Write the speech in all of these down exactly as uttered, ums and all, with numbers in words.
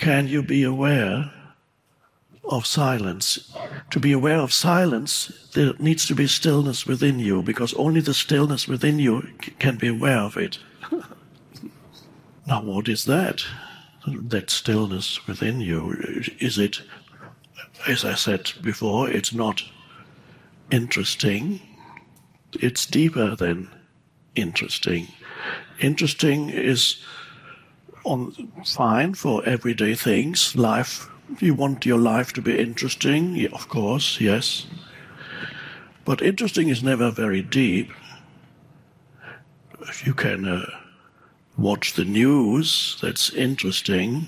can you be aware of silence? To be aware of silence, there needs to be stillness within you, because only the stillness within you can be aware of it. Now, what is that? That stillness within you? Is it, as I said before, it's not interesting. It's deeper than interesting. Interesting is on, fine for everyday things. Life, you want your life to be interesting, yeah, of course, yes. But interesting is never very deep. If you can uh, watch the news, that's interesting.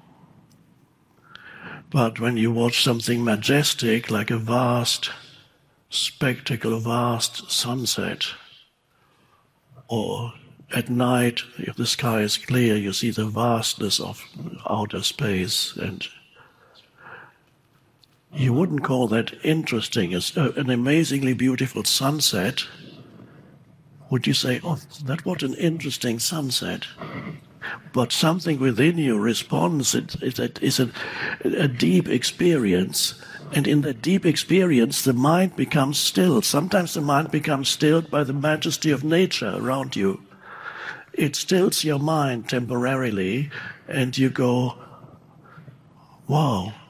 But when you watch something majestic, like a vast spectacle, a vast sunset, or at night, if the sky is clear, you see the vastness of outer space, and you wouldn't call that interesting. It's an amazingly beautiful sunset. Would you say, oh, that what an interesting sunset? But something within you responds. It, it, it is a, a deep experience. And in that deep experience, the mind becomes still. Sometimes the mind becomes stilled by the majesty of nature around you. It stills your mind temporarily, and you go, wow,